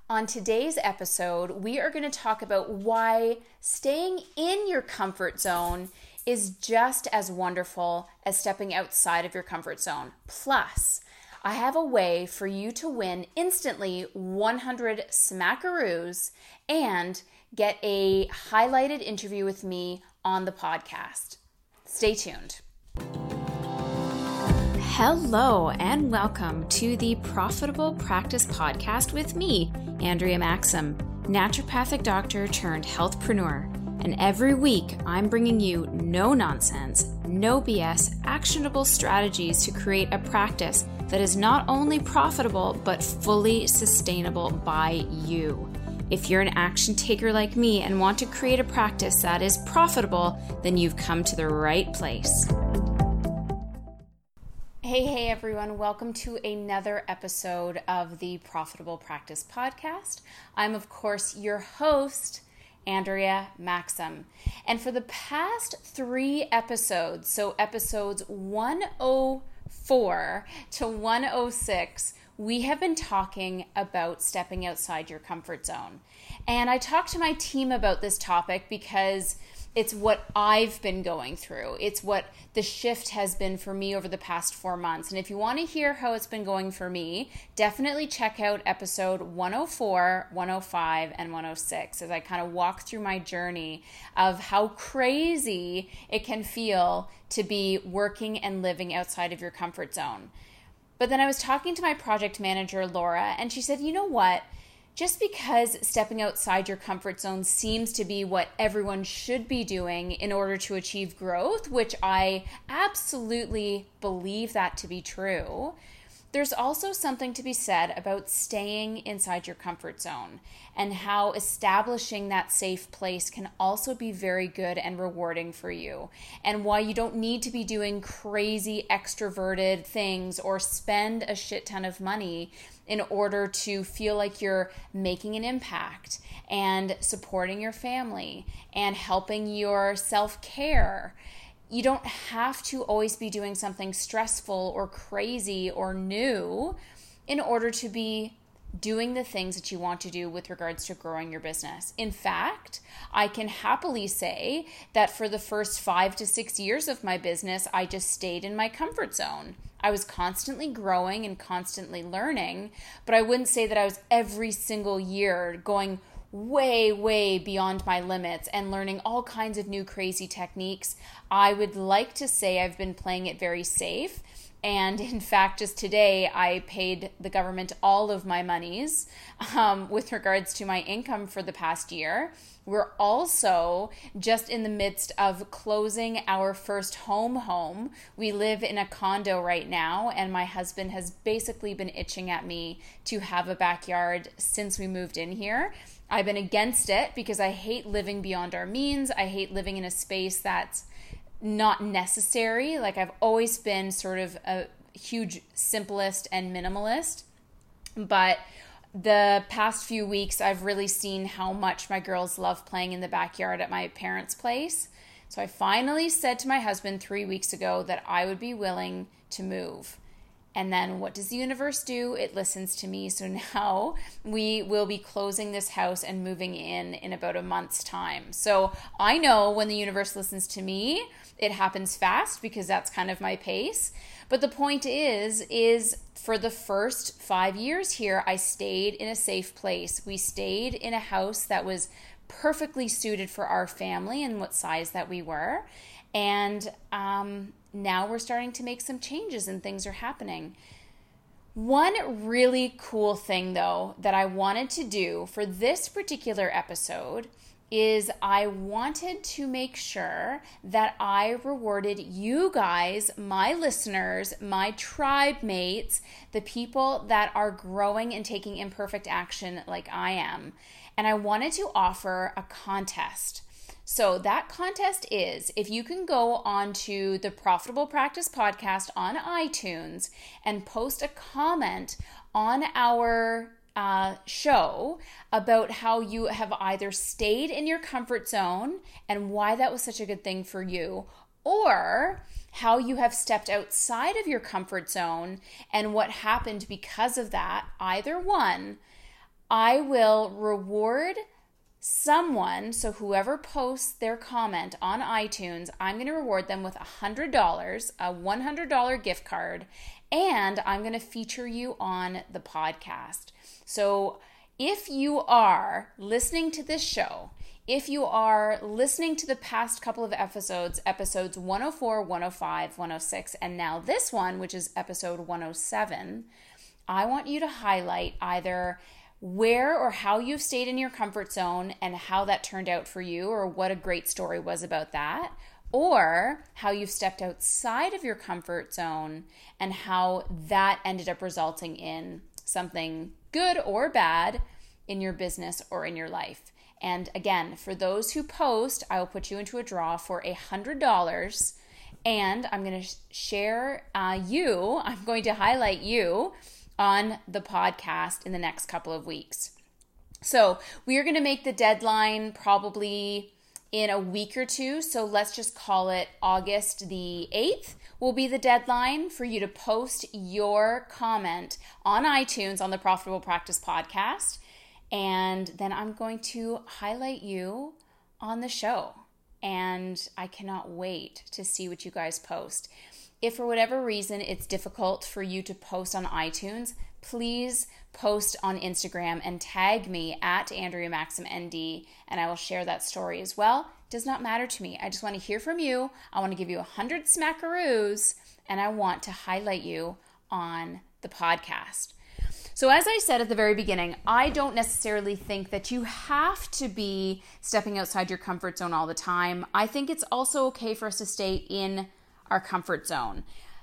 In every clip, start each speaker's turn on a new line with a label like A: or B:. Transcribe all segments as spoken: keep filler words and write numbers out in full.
A: On today's episode, we are going to talk about why staying in your comfort zone is just as wonderful as stepping outside of your comfort zone. Plus, I have a way for you to win instantly one hundred smackaroos and get a highlighted interview with me on the podcast. Stay tuned. Hello and welcome to the Profitable Practice Podcast with me, Andrea Maxim, naturopathic doctor turned healthpreneur. And every week I'm bringing you no nonsense, no B S, actionable strategies to create a practice that is not only profitable but fully sustainable by you. If you're an action taker like me and want to create a practice that is profitable, then you've come to the right place. Hey, hey everyone, welcome to another episode of the Profitable Practice Podcast. I'm, of course, your host, Andrea Maxim. And for the past three episodes, so episodes one oh four to one oh six, we have been talking about stepping outside your comfort zone. And I talked to my team about this topic because it's what I've been going through. It's what the shift has been for me over the past four months. And if you want to hear how it's been going for me, definitely check out episode one oh four, one oh five, and one oh six as I kind of walk through my journey of how crazy it can feel to be working and living outside of your comfort zone. But then I was talking to my project manager, Laura, and she said, you know what? Just because stepping outside your comfort zone seems to be what everyone should be doing in order to achieve growth, which I absolutely believe that to be true, there's also something to be said about staying inside your comfort zone and how establishing that safe place can also be very good and rewarding for you, and why you don't need to be doing crazy extroverted things or spend a shit ton of money in order to feel like you're making an impact and supporting your family and helping your self-care. You don't have to always be doing something stressful or crazy or new in order to be doing the things that you want to do with regards to growing your business. In fact, I can happily say that for the first five to six years of my business, I just stayed in my comfort zone. I was constantly growing and constantly learning, but I wouldn't say that I was every single year going way, way beyond my limits and learning all kinds of new crazy techniques. I would like to say I've been playing it very safe. And in fact, just today, I paid the government all of my monies um, with regards to my income for the past year. We're also just in the midst of closing our first home home. We live in a condo right now, and my husband has basically been itching at me to have a backyard since we moved in here. I've been against it because I hate living beyond our means. I hate living in a space that's not necessary. Like, I've always been sort of a huge simplist and minimalist, but the past few weeks I've really seen how much my girls love playing in the backyard at my parents' place. So I finally said to my husband three weeks ago that I would be willing to move. And then what does the universe do? It listens to me. So now we will be closing this house and moving in in about a month's time. So I know when the universe listens to me, it happens fast because that's kind of my pace. But the point is, is for the first five years here, I stayed in a safe place. We stayed in a house that was perfectly suited for our family and what size that we were. And um, now we're starting to make some changes and things are happening. One really cool thing, though, that I wanted to do for this particular episode is I wanted to make sure that I rewarded you guys, my listeners, my tribe mates, the people that are growing and taking imperfect action like I am. And I wanted to offer a contest. So that contest is, if you can go onto the Profitable Practice Podcast on iTunes and post a comment on our uh, show about how you have either stayed in your comfort zone and why that was such a good thing for you, or how you have stepped outside of your comfort zone and what happened because of that, either one, I will reward someone, so whoever posts their comment on iTunes, I'm going to reward them with one hundred dollars, a one hundred dollars gift card, and I'm going to feature you on the podcast. So if you are listening to this show, if you are listening to the past couple of episodes, episodes one oh four, one oh five, one oh six, and now this one, which is episode one oh seven, I want you to highlight either where or how you've stayed in your comfort zone and how that turned out for you, or what a great story was about that, or how you've stepped outside of your comfort zone and how that ended up resulting in something good or bad in your business or in your life. And again, for those who post, I will put you into a draw for one hundred dollars, and I'm going to share uh, you, I'm going to highlight you on the podcast in the next couple of weeks. So we are going to make the deadline probably in a week or two. So let's just call it August the eighth will be the deadline for you to post your comment on iTunes on the Profitable Practice Podcast. And then I'm going to highlight you on the show. And I cannot wait to see what you guys post. If for whatever reason it's difficult for you to post on iTunes, please post on Instagram and tag me at Andrea Maxim N D, and I will share that story as well. It does not matter to me. I just want to hear from you. I want to give you a hundred smackaroos, and I want to highlight you on the podcast. So as I said at the very beginning, I don't necessarily think that you have to be stepping outside your comfort zone all the time. I think it's also okay for us to stay in our comfort zone.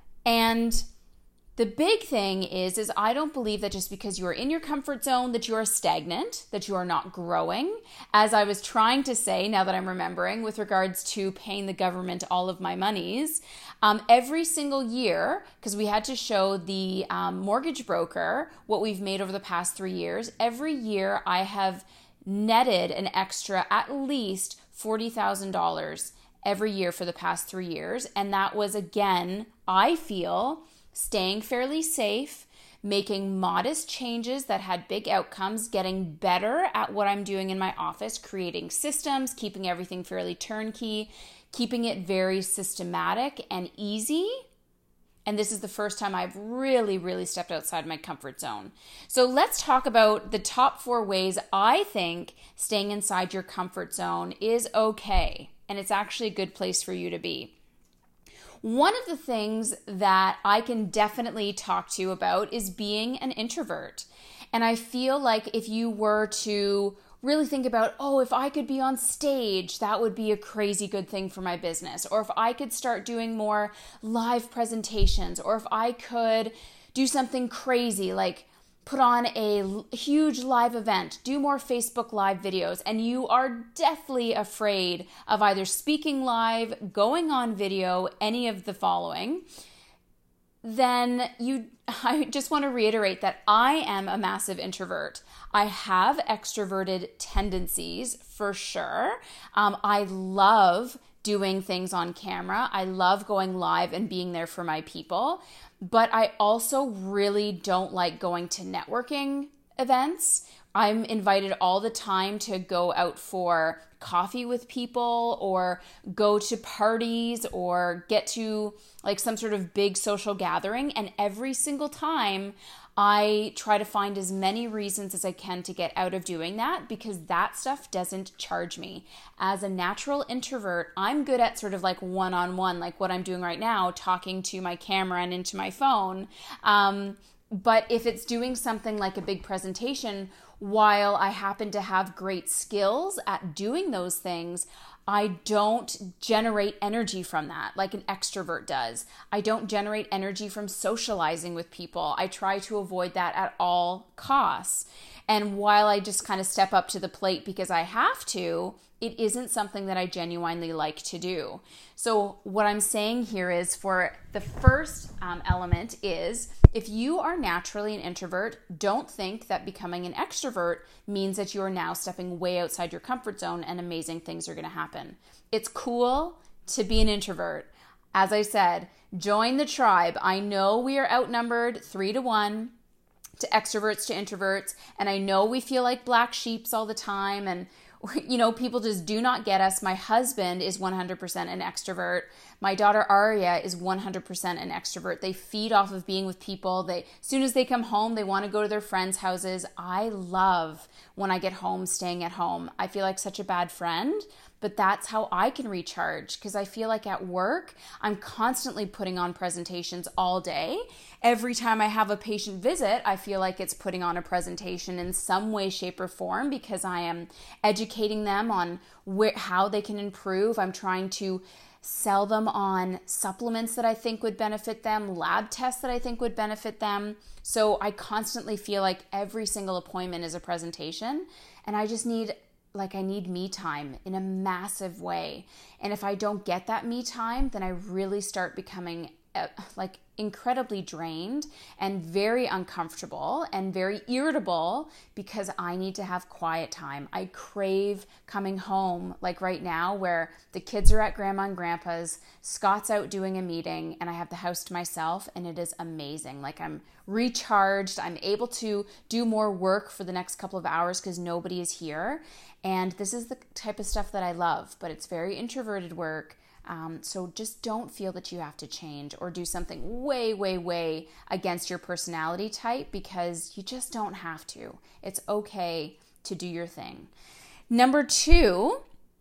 A: And the big thing is, is I don't believe that just because you are in your comfort zone that you are stagnant, that you are not growing. As I was trying to say, now that I'm remembering, with regards to paying the government all of my monies, um, every single year, because we had to show the um, mortgage broker what we've made over the past three years, every year I have netted an extra at least forty thousand dollars every year for the past three years. And that was, again, I feel, staying fairly safe, making modest changes that had big outcomes, getting better at what I'm doing in my office, creating systems, keeping everything fairly turnkey, keeping it very systematic and easy. And this is the first time I've really, really stepped outside my comfort zone. So let's talk about the top four ways I think staying inside your comfort zone is okay. And it's actually a good place for you to be. One of the things that I can definitely talk to you about is being an introvert. And I feel like if you were to really think about, oh, if I could be on stage, that would be a crazy good thing for my business. Or if I could start doing more live presentations, or if I could do something crazy like put on a huge live event, do more Facebook Live videos, and you are deathly afraid of either speaking live, going on video, any of the following, then you, I just want to reiterate that I am a massive introvert. I have extroverted tendencies for sure. Um, I love doing things on camera. I love going live and being there for my people. But I also really don't like going to networking events. I'm invited all the time to go out for coffee with people or go to parties or get to like some sort of big social gathering. And every single time I try to find as many reasons as I can to get out of doing that, because that stuff doesn't charge me. As a natural introvert, I'm good at sort of like one-on-one, like what I'm doing right now, talking to my camera and into my phone. Um, but if it's doing something like a big presentation, while I happen to have great skills at doing those things, I don't generate energy from that like an extrovert does. I don't generate energy from socializing with people. I try to avoid that at all costs. And while I just kind of step up to the plate because I have to, it isn't something that I genuinely like to do. So what I'm saying here is, for the first um, element is, if you are naturally an introvert, don't think that becoming an extrovert means that you are now stepping way outside your comfort zone and amazing things are going to happen. It's cool to be an introvert. As I said, join the tribe. I know we are outnumbered three to one to extroverts to introverts. And I know we feel like black sheeps all the time, and you know, people just do not get us. My husband is one hundred percent an extrovert. My daughter Aria is one hundred percent an extrovert. They feed off of being with people. They, as soon as they come home, they want to go to their friends' houses. I love when I get home, staying at home. I feel like such a bad friend, but that's how I can recharge, because I feel like at work, I'm constantly putting on presentations all day. Every time I have a patient visit, I feel like it's putting on a presentation in some way, shape, or form, because I am educating them on where, how they can improve. I'm trying to sell them on supplements that I think would benefit them, lab tests that I think would benefit them. So I constantly feel like every single appointment is a presentation, and I just need like I need me time in a massive way. And if I don't get that me time, then I really start becoming uh, like incredibly drained and very uncomfortable and very irritable, because I need to have quiet time. I crave coming home, like right now, where the kids are at grandma and grandpa's, Scott's out doing a meeting, and I have the house to myself, and it is amazing. Like I'm recharged. I'm able to do more work for the next couple of hours because nobody is here. And this is the type of stuff that I love, but it's very introverted work. Um, so just don't feel that you have to change or do something way, way, way against your personality type, because you just don't have to. It's okay to do your thing. Number two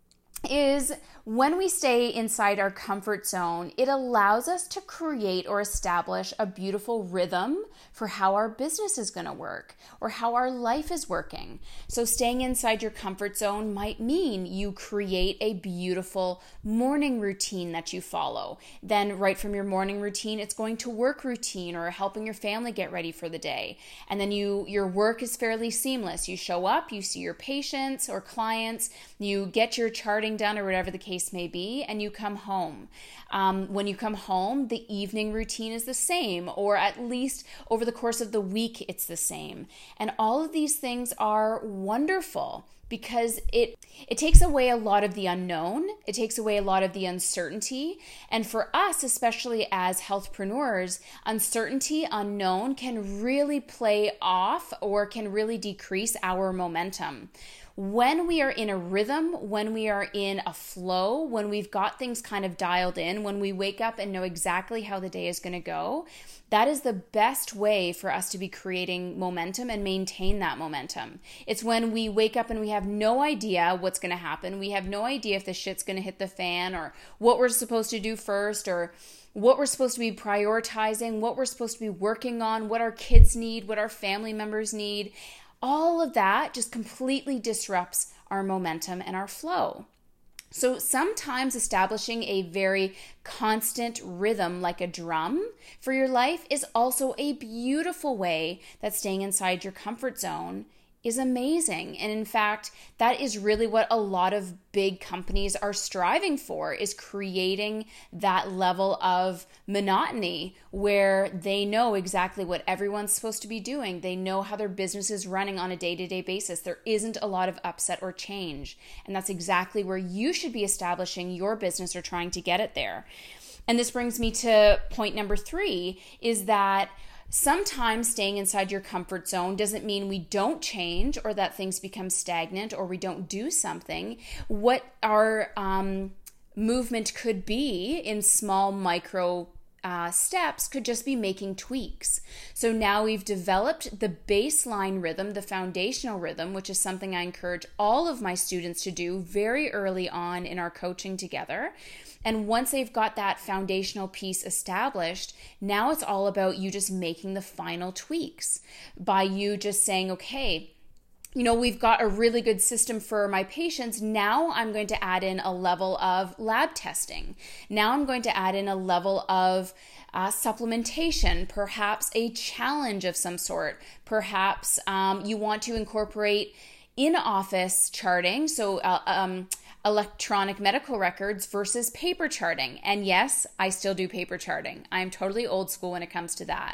A: is when we stay inside our comfort zone, it allows us to create or establish a beautiful rhythm for how our business is going to work or how our life is working. So staying inside your comfort zone might mean you create a beautiful morning routine that you follow. Then right from your morning routine, it's going to work routine or helping your family get ready for the day. And then you your work is fairly seamless. You show up, you see your patients or clients, you get your charting done or whatever the case may be, and you come home. Um, when you come home, the evening routine is the same, or at least over the course of the week, it's the same. And all of these things are wonderful because it it takes away a lot of the unknown. It takes away a lot of the uncertainty. And for us, especially as healthpreneurs, uncertainty, unknown can really play off or can really decrease our momentum. When we are in a rhythm, when we are in a flow, when we've got things kind of dialed in, when we wake up and know exactly how the day is going to go, that is the best way for us to be creating momentum and maintain that momentum. It's when we wake up and we have no idea what's going to happen. We have no idea if the shit's going to hit the fan or what we're supposed to do first or what we're supposed to be prioritizing, what we're supposed to be working on, what our kids need, what our family members need. All of that just completely disrupts our momentum and our flow. So sometimes establishing a very constant rhythm like a drum for your life is also a beautiful way that staying inside your comfort zone is amazing. And in fact, that is really what a lot of big companies are striving for, is creating that level of monotony where they know exactly what everyone's supposed to be doing. They know how their business is running on a day-to-day basis. There isn't a lot of upset or change. And that's exactly where you should be establishing your business or trying to get it there. And this brings me to point number three, is that sometimes staying inside your comfort zone doesn't mean we don't change or that things become stagnant or we don't do something. What our um, movement could be in small micro uh, steps could just be making tweaks. So now we've developed the baseline rhythm, the foundational rhythm, which is something I encourage all of my students to do very early on in our coaching together. And once they've got that foundational piece established, now it's all about you just making the final tweaks by you just saying, okay, you know, we've got a really good system for my patients. Now I'm going to add in a level of lab testing. Now I'm going to add in a level of uh, supplementation, perhaps a challenge of some sort. Perhaps um, you want to incorporate in-office charting. So, uh, um, electronic medical records versus paper charting. And yes, I still do paper charting. I'm totally old school when it comes to that.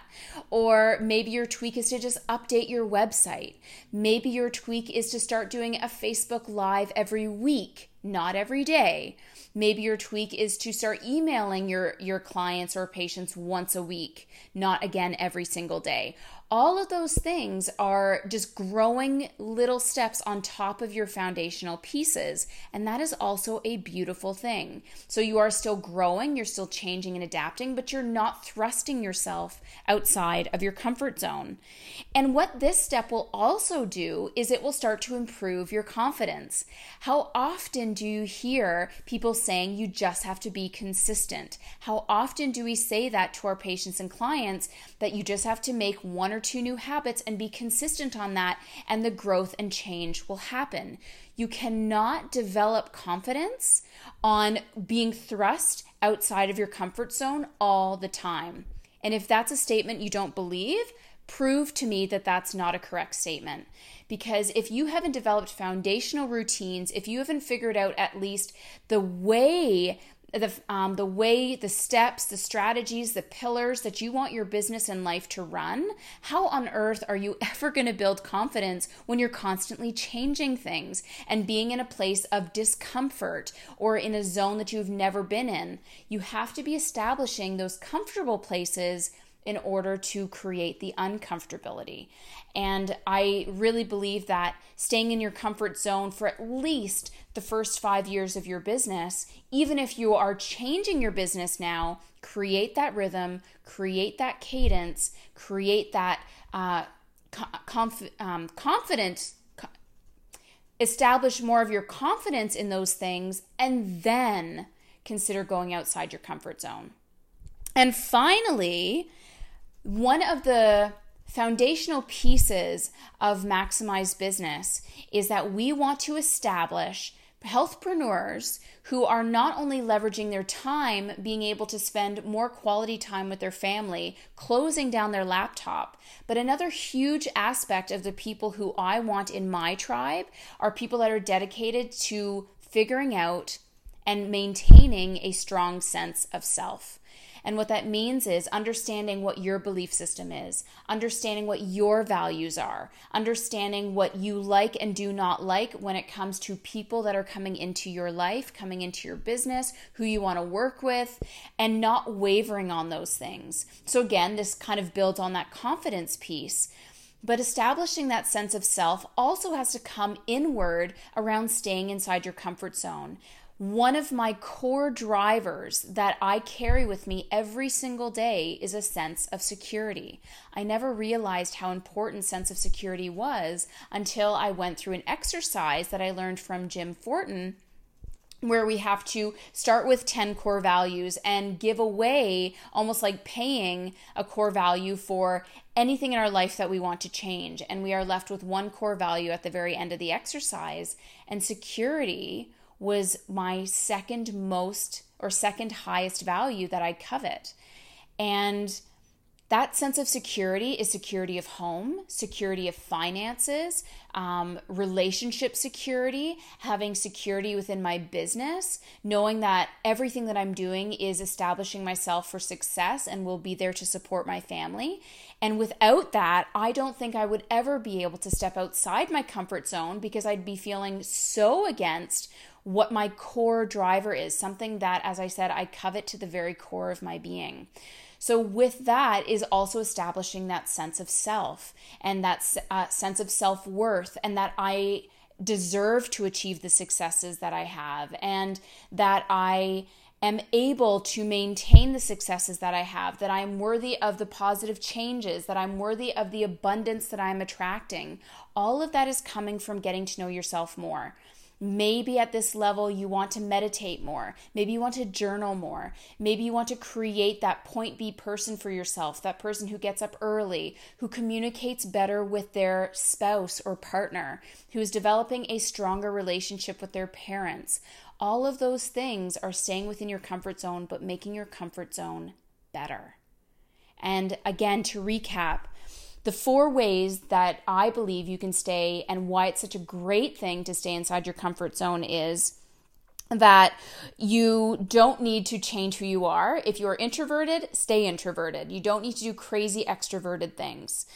A: Or maybe your tweak is to just update your website. Maybe your tweak is to start doing a Facebook Live every week, not every day. Maybe your tweak is to start emailing your, your clients or patients once a week, not again every single day. All of those things are just growing little steps on top of your foundational pieces. And that is also a beautiful thing. So you are still growing, you're still changing and adapting, but you're not thrusting yourself outside of your comfort zone. And what this step will also do is it will start to improve your confidence. How often do you hear people saying you just have to be consistent? How often do we say that to our patients and clients, that you just have to make one or two new habits and be consistent on that, and the growth and change will happen? You cannot develop confidence on being thrust outside of your comfort zone all the time. And if that's a statement you don't believe, prove to me that that's not a correct statement. Because if you haven't developed foundational routines, if you haven't figured out at least the way The, um, the way, the steps, the strategies, the pillars that you want your business and life to run, how on earth are you ever going to build confidence when you're constantly changing things and being in a place of discomfort or in a zone that you've never been in? You have to be establishing those comfortable places in order to create the uncomfortability. And I really believe that staying in your comfort zone for at least the first five years of your business, even if you are changing your business now, create that rhythm, create that cadence, create that uh, conf- um, confidence, co- establish more of your confidence in those things, and then consider going outside your comfort zone. And finally, one of the foundational pieces of Maximize Business is that we want to establish healthpreneurs who are not only leveraging their time, being able to spend more quality time with their family, closing down their laptop, but another huge aspect of the people who I want in my tribe are people that are dedicated to figuring out and maintaining a strong sense of self. And what that means is understanding what your belief system is, understanding what your values are, understanding what you like and do not like when it comes to people that are coming into your life, coming into your business, who you want to work with, and not wavering on those things. So again, this kind of builds on that confidence piece. But establishing that sense of self also has to come inward around staying inside your comfort zone. One of my core drivers that I carry with me every single day is a sense of security. I never realized how important sense of security was until I went through an exercise that I learned from Jim Fortin, where we have to start with ten core values and give away, almost like paying a core value for anything in our life that we want to change. And we are left with one core value at the very end of the exercise. And security was my second most or second highest value that I covet. And that sense of security is security of home, security of finances, um, relationship security, having security within my business, knowing that everything that I'm doing is establishing myself for success and will be there to support my family. And without that, I don't think I would ever be able to step outside my comfort zone, because I'd be feeling so against what my core driver is, something that, as I said, I covet to the very core of my being. So with that is also establishing that sense of self and that uh, sense of self-worth, and that I deserve to achieve the successes that I have, and that I am able to maintain the successes that I have, that I'm worthy of the positive changes, that I'm worthy of the abundance that I'm attracting. All of that is coming from getting to know yourself more. Maybe at this level you want to meditate more. Maybe you want to journal more. Maybe you want to create that point B person for yourself, that person who gets up early, who communicates better with their spouse or partner, who is developing a stronger relationship with their parents. All of those things are staying within your comfort zone, but making your comfort zone better. And again, to recap, the four ways that I believe you can stay, and why it's such a great thing to stay inside your comfort zone, is that you don't need to change who you are. If you're introverted, stay introverted. You don't need to do crazy extroverted things.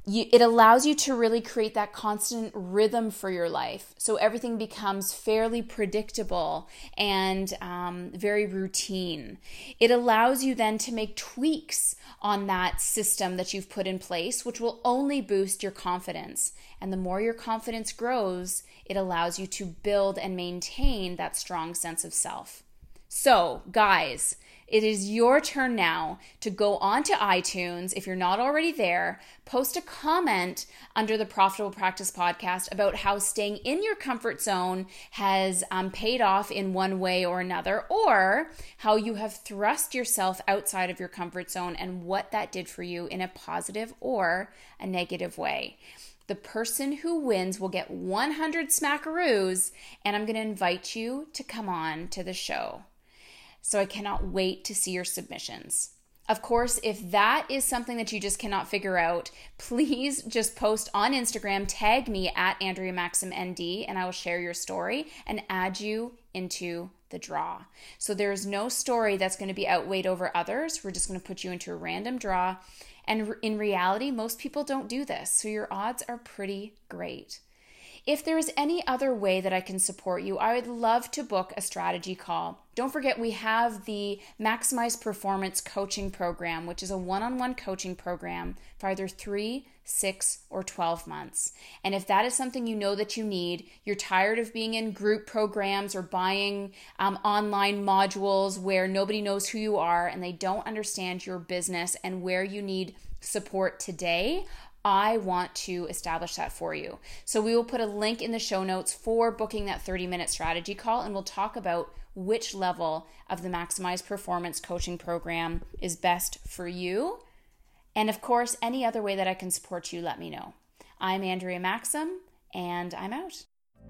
A: You, it allows you to really create that constant rhythm for your life. So everything becomes fairly predictable and um, very routine. It allows you then to make tweaks on that system that you've put in place, which will only boost your confidence. And the more your confidence grows, it allows you to build and maintain that strong sense of self. So, guys, it is your turn now to go onto iTunes. If you're not already there, post a comment under the Profitable Practice podcast about how staying in your comfort zone has um, paid off in one way or another, or how you have thrust yourself outside of your comfort zone and what that did for you in a positive or a negative way. The person who wins will get one hundred smackaroos, and I'm going to invite you to come on to the show. So I cannot wait to see your submissions. Of course, if that is something that you just cannot figure out, please just post on Instagram, tag me at Andrea Maxim N D, and I will share your story and add you into the draw. So there's no story that's going to be outweighed over others. We're just going to put you into a random draw. And in reality, most people don't do this, so your odds are pretty great. If there is any other way that I can support you, I would love to book a strategy call. Don't forget, we have the Maximize Performance Coaching Program, which is a one-on-one coaching program for either three, six, or twelve months. And if that is something you know that you need, you're tired of being in group programs or buying um, online modules where nobody knows who you are and they don't understand your business and where you need support today, I want to establish that for you. So we will put a link in the show notes for booking that thirty minute strategy call, and we'll talk about which level of the Maximize Performance Coaching Program is best for you. And of course, any other way that I can support you, let me know. I'm Andrea Maxim, and I'm out.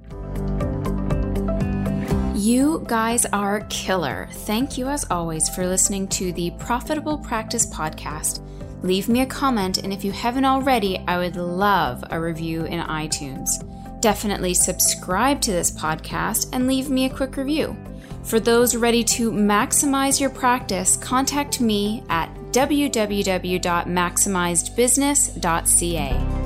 A: You guys are killer. Thank you as always for listening to the Profitable Practice Podcast. Leave me a comment, and if you haven't already, I would love a review in iTunes. Definitely subscribe to this podcast and leave me a quick review. For those ready to maximize your practice, contact me at w w w dot maximized business dot c a.